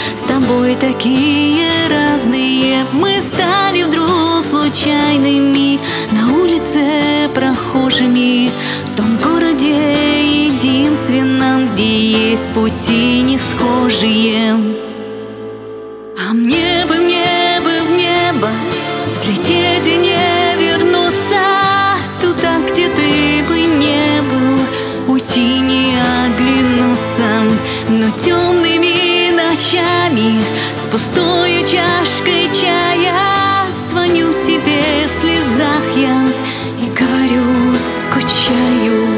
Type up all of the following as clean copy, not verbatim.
с тобой такие разные. Мы стали вдруг случайными, на улице прохожими, в том городе единственном, где есть пути не схожие. А мне бы в небо взлететь и не вернуться туда, где ты бы не был, уйти не оглянуться. Но темными ночами с пустой чашкой чая звоню тебе в слезах я и говорю: скучаю.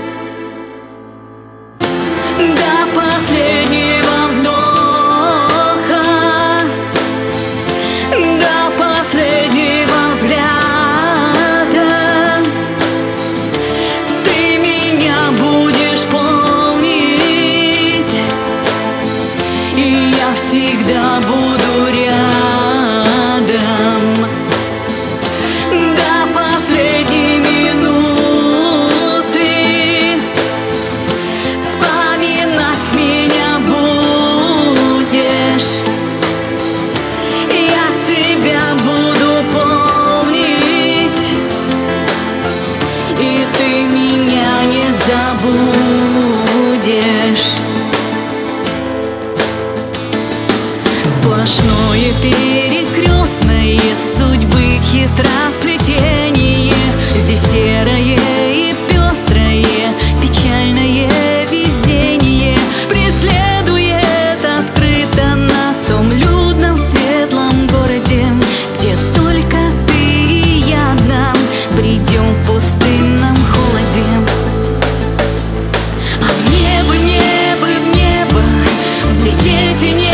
До последнего вздоха, до последнего взгляда ты меня будешь помнить, и я всегда буду рядом. До последней минуты вспоминать меня будешь, я тебя буду помнить, и ты меня не забудешь. Сплошное перекрестное судьбы хитросплетение, здесь серое и пестрое, печальное везение преследует открыто нас в том людном светлом городе, где только ты и я одна бредем в пустынном холоде. А мне бы в небо взлететь и не